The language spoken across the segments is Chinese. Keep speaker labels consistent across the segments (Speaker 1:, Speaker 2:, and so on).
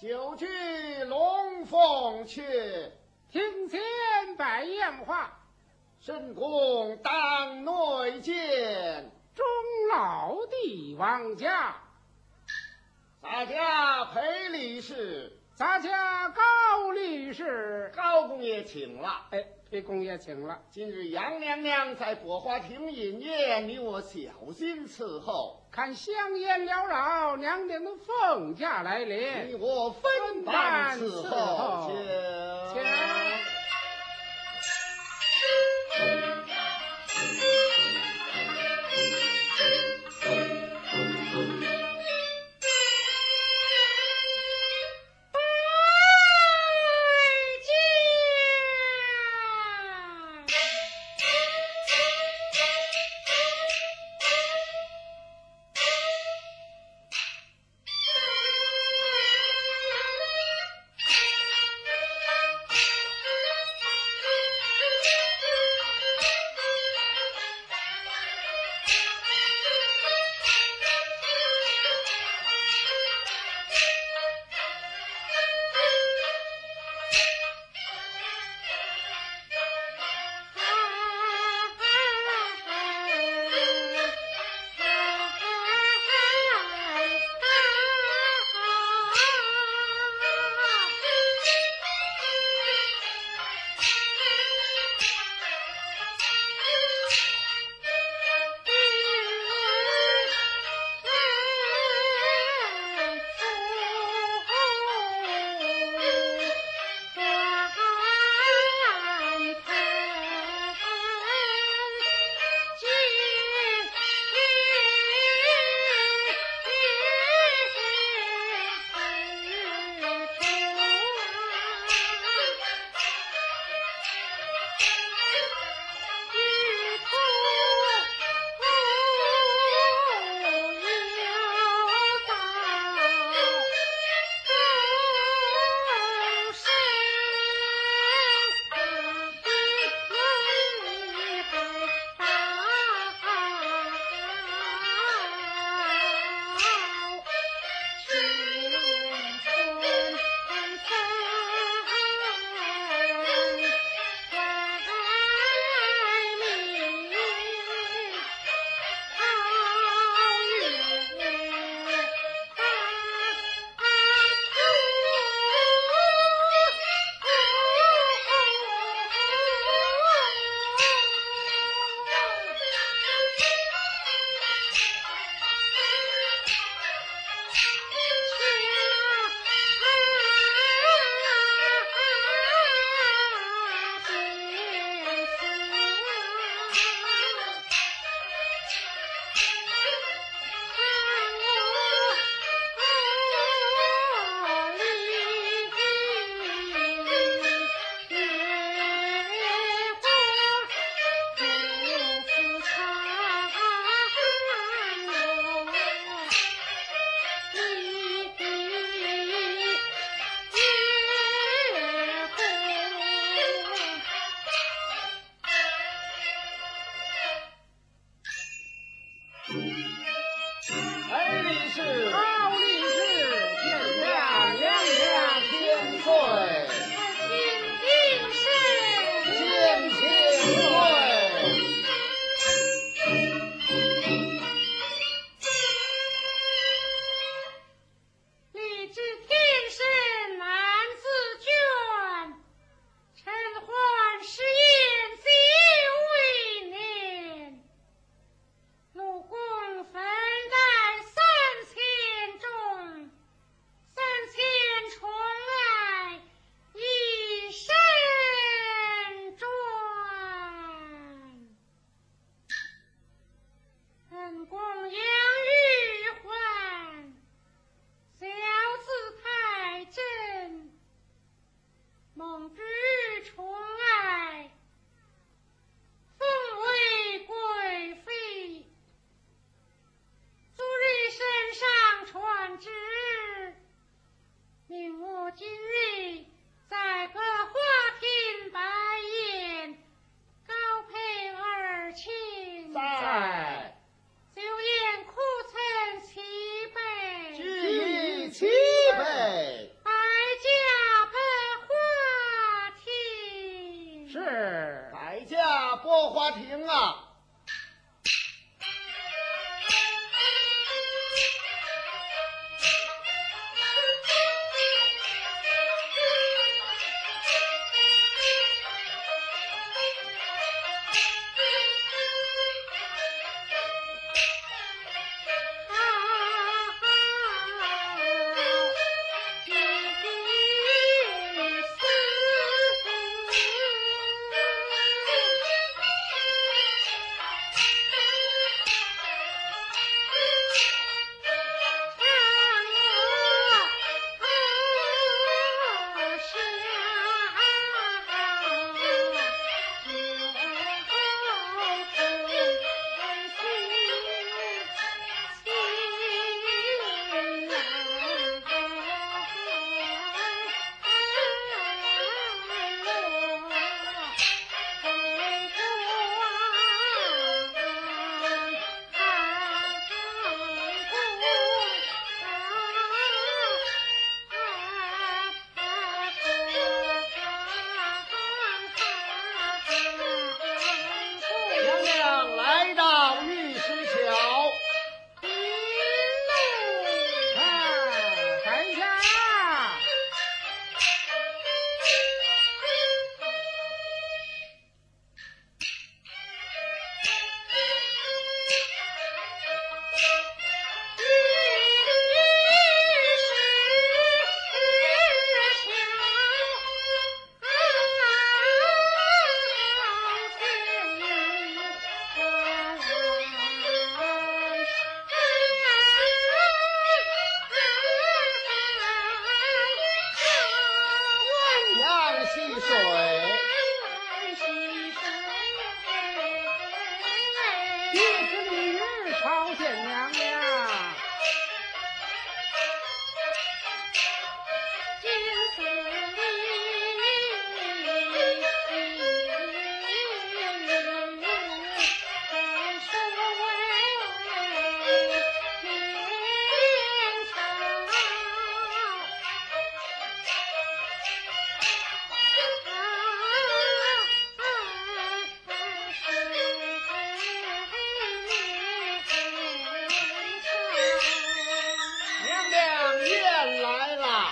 Speaker 1: 就去龙凤去，
Speaker 2: 庭前摆宴话。
Speaker 1: 申公当内见，
Speaker 2: 钟老弟王家，
Speaker 1: 咱家裴理事，
Speaker 2: 咱家高律师，
Speaker 1: 高公爷请了。
Speaker 2: 哎，裴公爷请了。
Speaker 1: 今日杨娘娘在果花亭饮宴，你我小心伺候。
Speaker 2: 看香烟缭绕，娘娘的凤驾来临，
Speaker 1: 你我分担伺候。
Speaker 2: 请。 一丝一语朝见娘娘。
Speaker 1: 娘娘宴来了。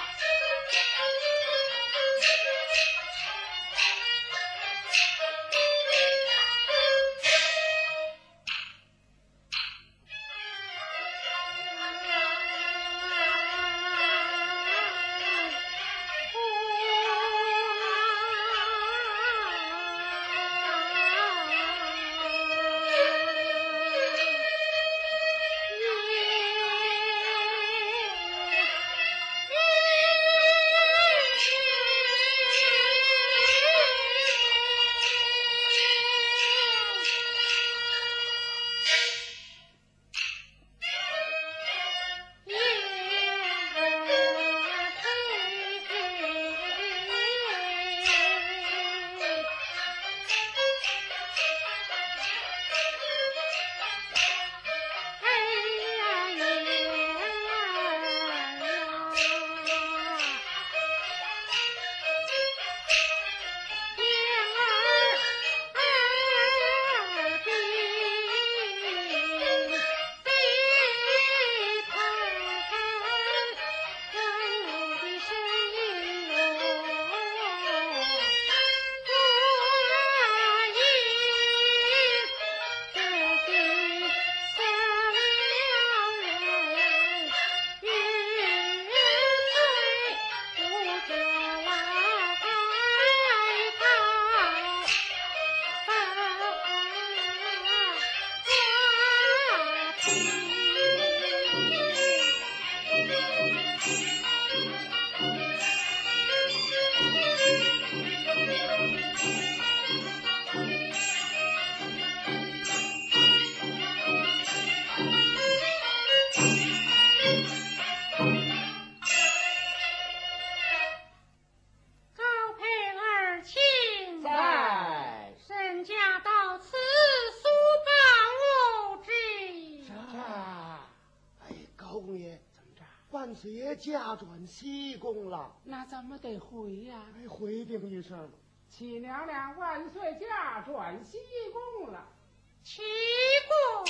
Speaker 1: 万岁爷驾转西宫了，
Speaker 2: 那咱们得回呀。
Speaker 1: 回禀一声，
Speaker 2: 启娘娘万岁驾转西宫了。
Speaker 3: 启功，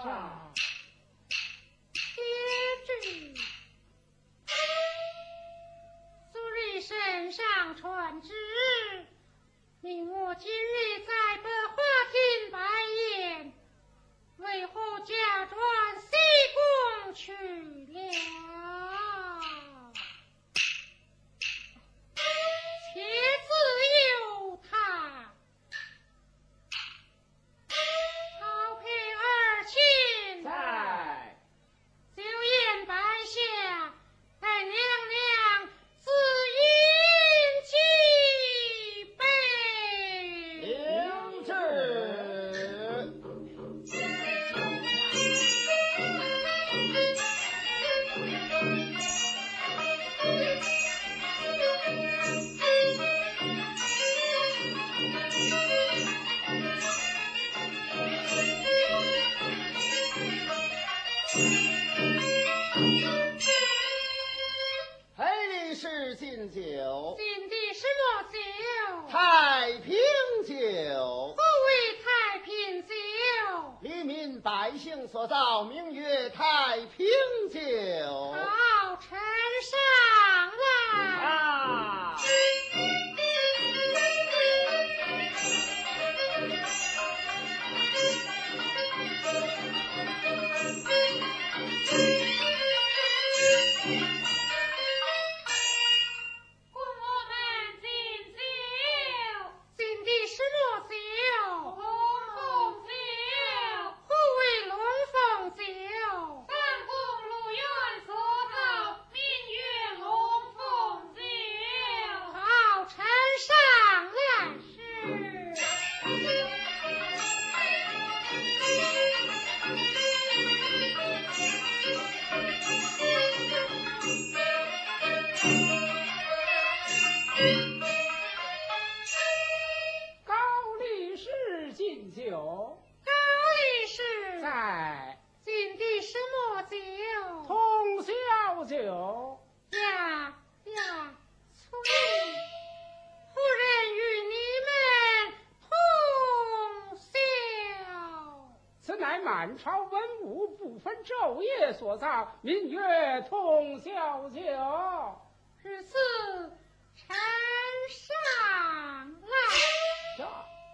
Speaker 3: 爹知，昨日圣上传旨，命我今日在百花厅摆宴，为何驾转西宫去了？且自有他。曹佩儿亲
Speaker 2: 在，
Speaker 3: 酒宴摆下，待娘娘自饮几杯。
Speaker 1: 领旨。黑力士敬酒，
Speaker 3: 敬的是么酒？
Speaker 1: 太平酒。
Speaker 3: 何为太平酒？
Speaker 1: 黎民百姓所造，名曰太平酒。
Speaker 3: 好，呈上来。
Speaker 1: 啊！
Speaker 3: 供我们敬酒，敬的是么酒？龙凤酒。何为龙凤酒？三宫陆院所造，名曰龙凤酒。好，
Speaker 2: 满朝文武不分昼夜所葬，民曰通宵酒。
Speaker 3: 至此呈上来。
Speaker 2: 这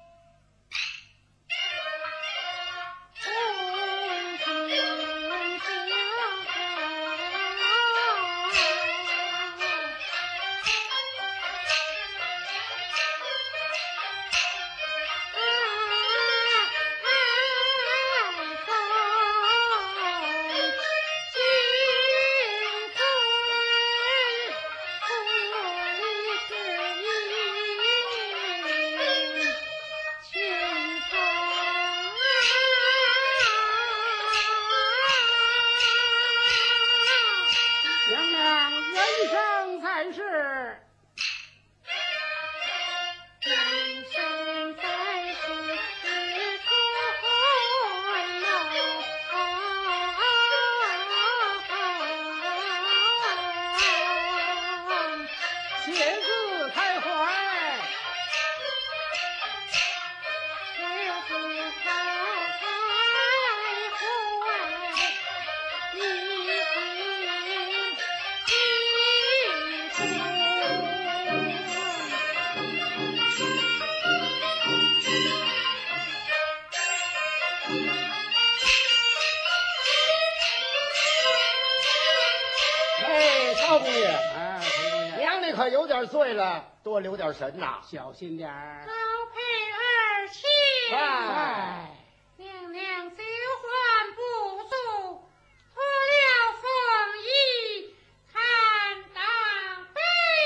Speaker 1: 高公爷，娘你可有点醉了，多留点神呐，
Speaker 2: 小心点儿。
Speaker 3: 高配儿妻，
Speaker 2: 哎，
Speaker 3: 娘娘酒患不足，脱了凤衣，堪当被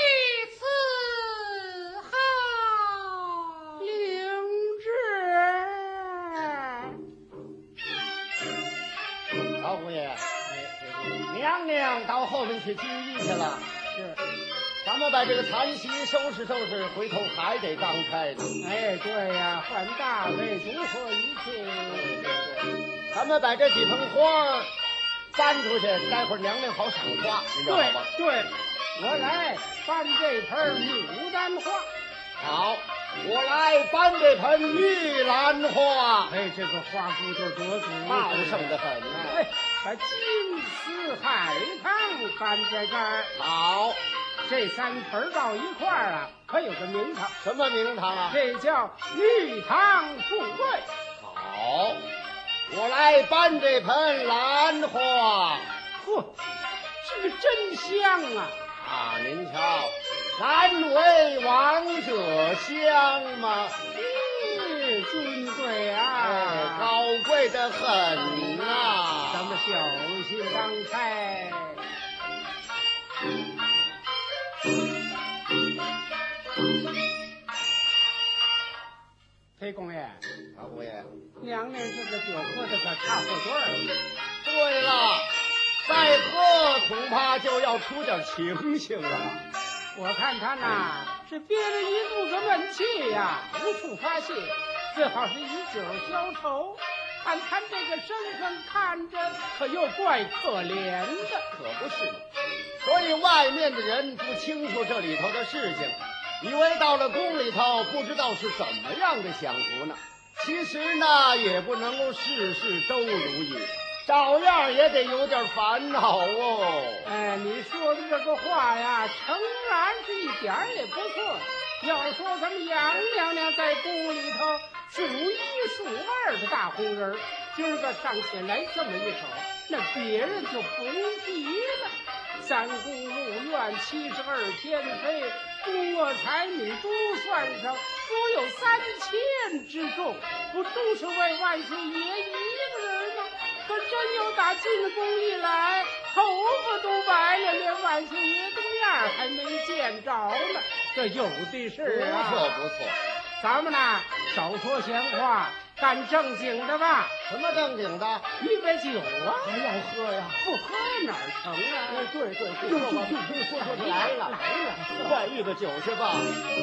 Speaker 3: 伺候。
Speaker 2: 领旨。
Speaker 1: 高公爷，娘娘到后面去拘役去了。
Speaker 2: 是，
Speaker 1: 咱们把这个残席收拾收拾，回头还得刚开呢。
Speaker 2: 哎，对呀，换大位，综合一切。
Speaker 1: 咱们把这几盆花搬出去，待会儿娘娘好赏花，你知道吗？
Speaker 2: 对，我来搬这盆牡丹花。
Speaker 1: 好，我来搬这盆玉兰花。
Speaker 2: 哎，这个花骨朵多足，
Speaker 1: 茂盛的很啊！
Speaker 2: 哎，把金丝海棠搬在这儿。
Speaker 1: 好，
Speaker 2: 这三盆到一块儿啊，可有个名堂。
Speaker 1: 什么名堂啊？
Speaker 2: 这叫玉堂富贵。
Speaker 1: 好，我来搬这盆兰花。
Speaker 2: 嚯，这个真香啊！
Speaker 1: 啊，您瞧，难为王者香吗？
Speaker 2: 尊贵啊，
Speaker 1: 哎，高贵的很呐！
Speaker 2: 咱们小心当差。裴公爷，
Speaker 1: 高公爷，
Speaker 2: 娘娘这个酒喝的可差不多了。
Speaker 1: 对了，再喝恐怕就要出点情形了。
Speaker 2: 我看他呐是憋着一肚子闷气呀，无处发泄，最好是以酒消愁。看他这个身份，看着可又怪可怜的。
Speaker 1: 可不是嘛，所以外面的人不清楚这里头的事情，以为到了宫里头不知道是怎么样的享福呢。其实呢，也不能够事事都如意，照样也得有点烦恼哦。
Speaker 2: 哎，你说的这个话呀，诚然是一点儿也不错。要说咱们杨娘娘在宫里头数一数二的大红人，今儿个上前来这么一手，那别人就不用提了。三宫六院72天妃，宫娥才女都算上，足有3000之众，不都是为万岁爷一个人吗？可真有打进宫一来，头发都白了，连万岁爷的面还没见着呢。这有的是啊！
Speaker 1: 不错不错，
Speaker 2: 咱们呢少说闲话，干正经的吧。
Speaker 1: 什么正经的？
Speaker 2: 预备酒啊！
Speaker 1: 还要喝呀？
Speaker 2: 不喝哪儿成啊？
Speaker 1: 对，说来了，快预备酒去吧。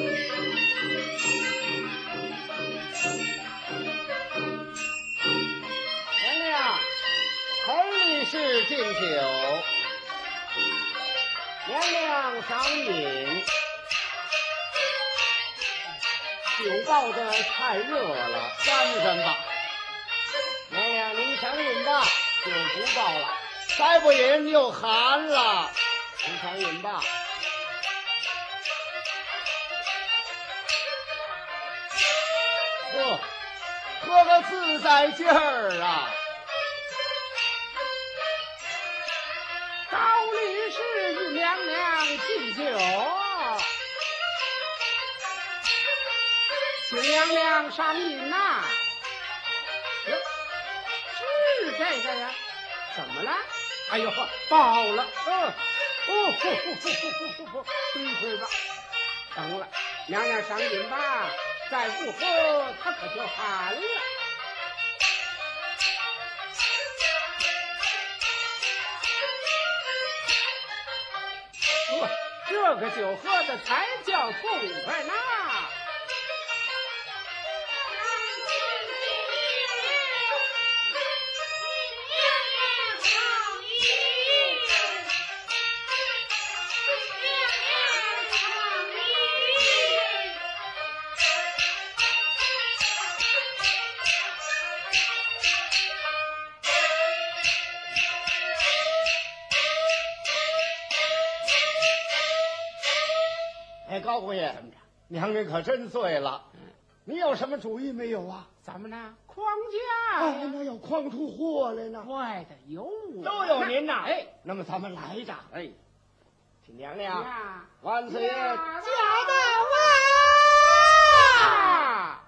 Speaker 1: 娘娘，彭理事敬酒。娘娘赏饮。酒倒的太热了，关上吧。娘娘，您尝饮吧，就不报了。再不饮又寒了，吃尝饮吧。喝个自在劲儿啊！
Speaker 2: 高律师与娘娘敬酒，请娘娘上饮呐。是这个呀？怎么了？哎呦，饱了。对会吧？等了，娘娘上饮吧。再不喝，他可就寒了。这个酒喝的才叫痛快呢。
Speaker 1: 高姑爷，娘娘可真醉了。你有什么主意没有啊？
Speaker 2: 咱们呢，框架
Speaker 1: 哎，那要框出货来呢。
Speaker 2: 坏的有我，
Speaker 1: 都有您呐。
Speaker 2: 哎，
Speaker 1: 那么咱们来着。
Speaker 2: 哎，
Speaker 1: 请娘娘
Speaker 2: 呀，
Speaker 1: 万岁爷驾
Speaker 3: 到
Speaker 2: 啊！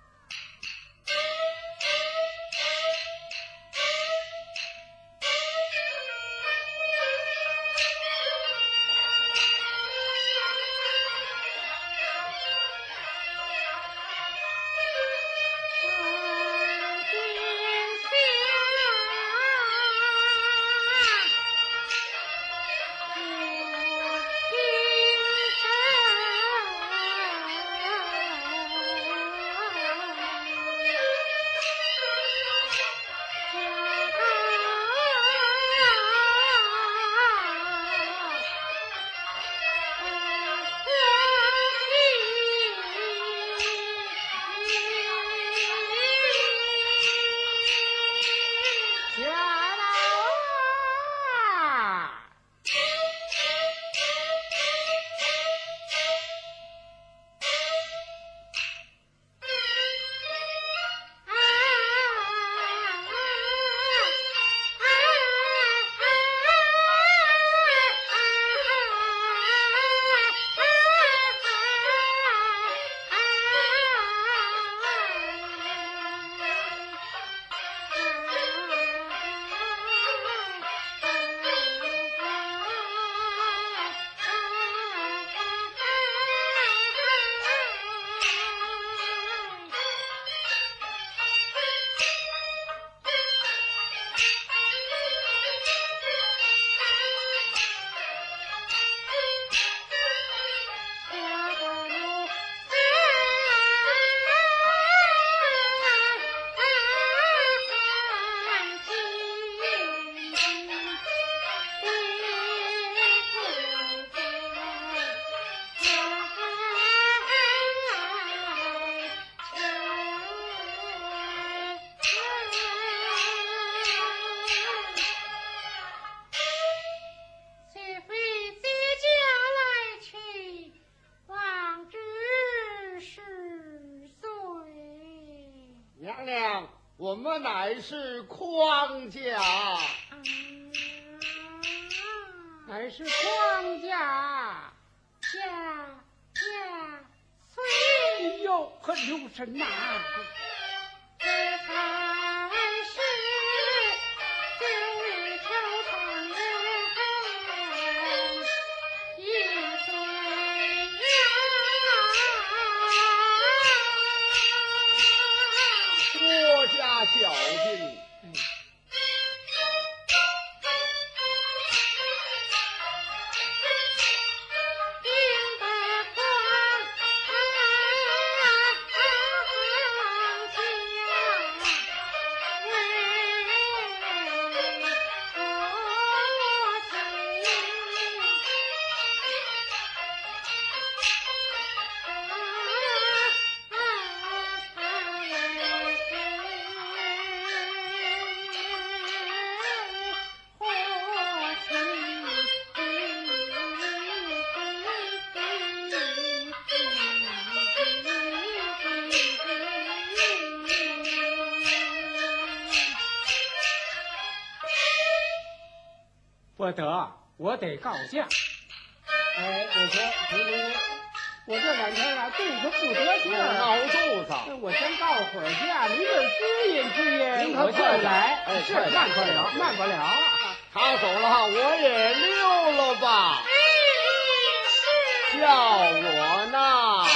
Speaker 1: 我们乃是框架，
Speaker 2: 乃是框架。哎呦，很留神呐！
Speaker 3: 这才是九里秋长人一对
Speaker 1: 多加小心。
Speaker 2: 不得，我得告假。哎，我说，我这两天啊肚子不得劲儿，
Speaker 1: 闹肚子。
Speaker 2: 我先告会儿假，您这支引支引，我就来。
Speaker 1: 哎，
Speaker 2: 是慢不了，慢不了。
Speaker 1: 他走了，我也溜了吧。
Speaker 3: 哎，是。
Speaker 1: 叫我呢。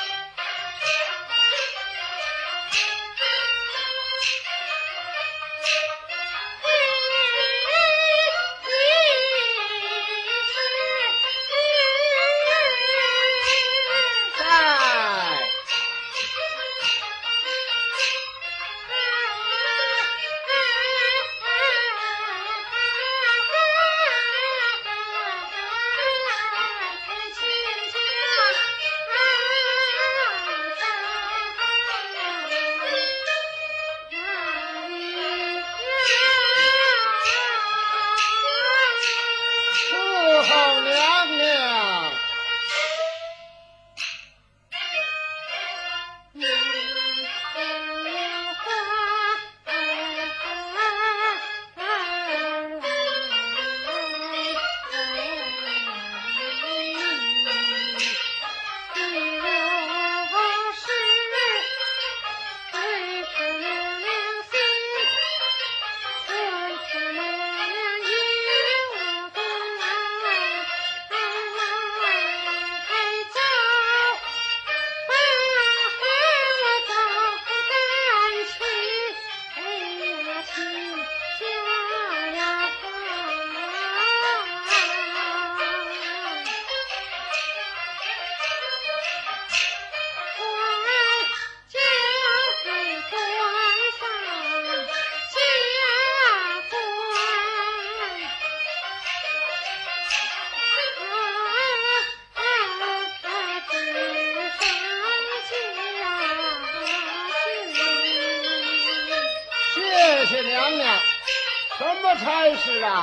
Speaker 1: 什么差事啊？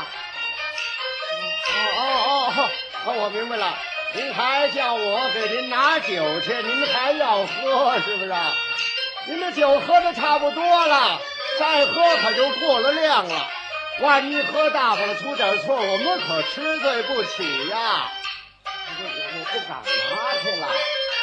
Speaker 1: 我明白了，您还叫我给您拿酒去，您还要喝是不是？您的酒喝的差不多了，再喝可就过了量了。万一喝大发了出点错，我们可吃罪不起呀！我不敢拿去了。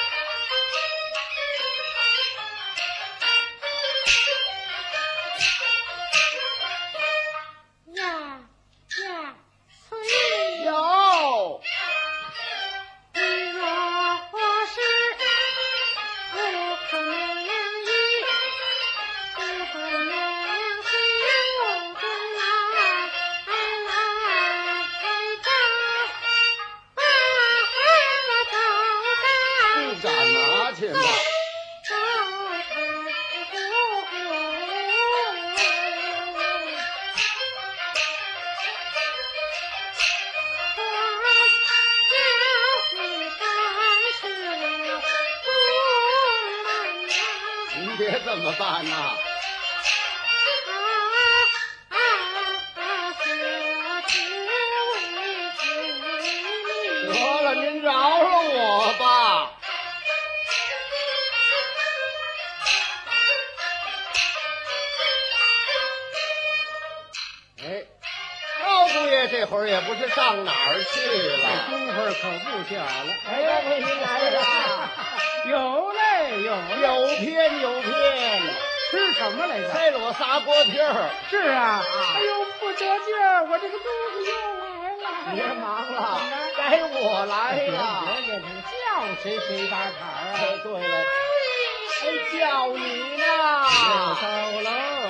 Speaker 1: 别这么办呐！得了，您饶了我吧。哎，高姑爷这会儿也不是上哪儿去了，
Speaker 2: 功夫可不小了。
Speaker 1: 哎，高姑爷您来了。
Speaker 2: 有嘞，
Speaker 1: 有偏，
Speaker 2: 吃什么来着
Speaker 1: ？3箩砂锅皮儿。
Speaker 2: 是啊，哎呦，不得劲儿，我这个肚子又来了。
Speaker 1: 别忙了，该我来了。
Speaker 2: 别叫谁打岔啊？
Speaker 1: 哎，对了，叫你呢。
Speaker 2: 又到了。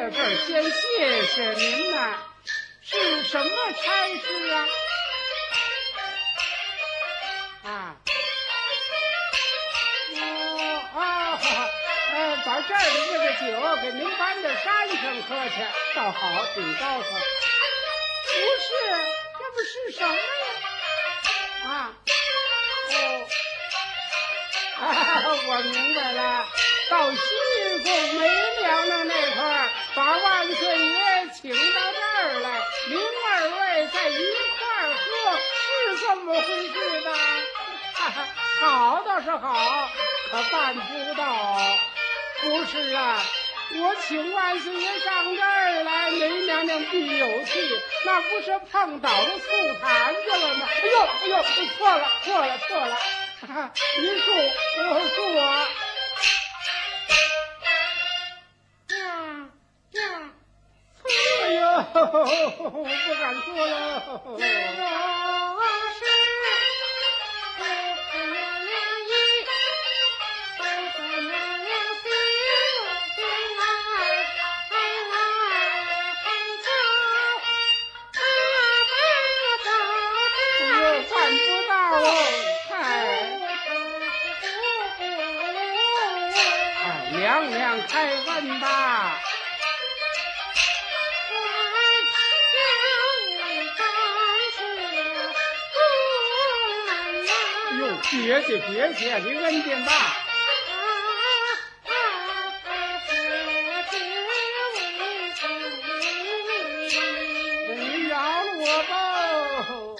Speaker 2: 到这儿先谢谢您呐。是什么差事啊？啊？把这儿的这个酒给您搬到山上喝去，倒好，挺高兴。不是，这不是什么呀？啊？我明白了，到西贡梅娘娘那块儿，把万岁爷请到这儿来，您二位在一块儿喝，是这么回事的。好倒是好，可办不到。不是啊，我请万岁爷上这儿来，梅娘娘必有气，那不是碰倒了醋坛子了吗？哎呦，错了。您恕我。哎呦，不敢说了。娘娘开恩吧。哟，别介，您恩典吧。您饶了我吧。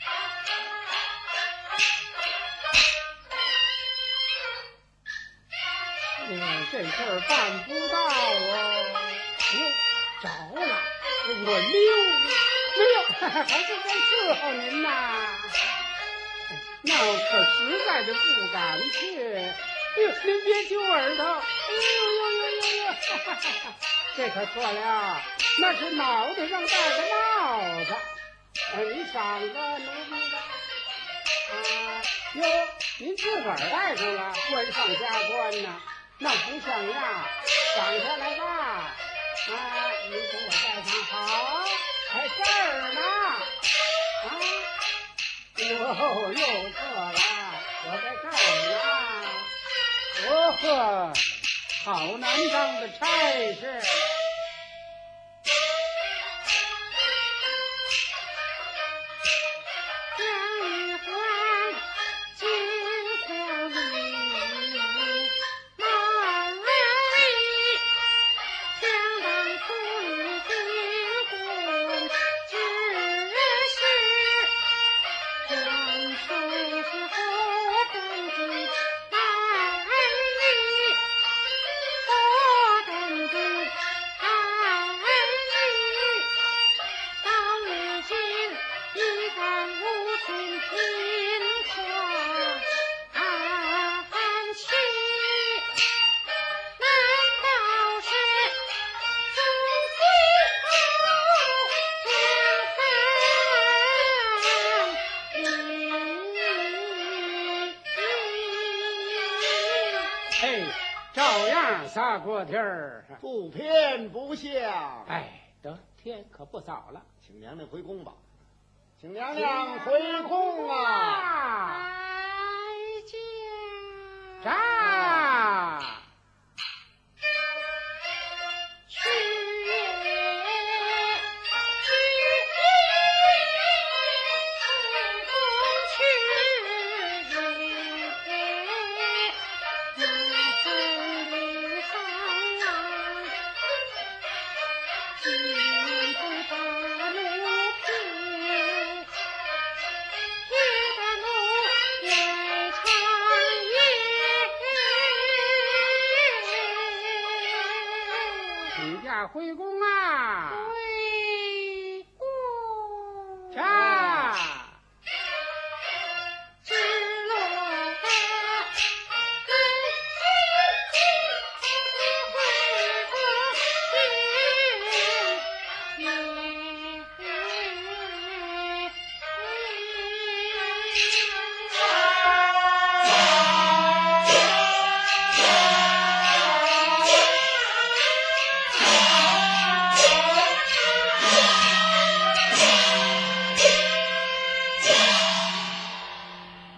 Speaker 2: 这事儿办不到啊！找了，我溜，还是在伺候您呐。那我可实在的不敢去。您别揪耳朵。这可错了，那是脑袋上戴的帽子。你长个牛逼的。哟，您自个儿戴上了，官上加官呢。那不像样，绑下来吧。您给我戴上好，在这儿呢。又错了，我在这儿呢。好难当的差事。照样撒锅贴儿，
Speaker 1: 不偏不向。
Speaker 2: 得天可不早了，
Speaker 1: 请娘娘回宫吧。请娘娘回宫啊！
Speaker 3: 再见。
Speaker 2: 回宫啊！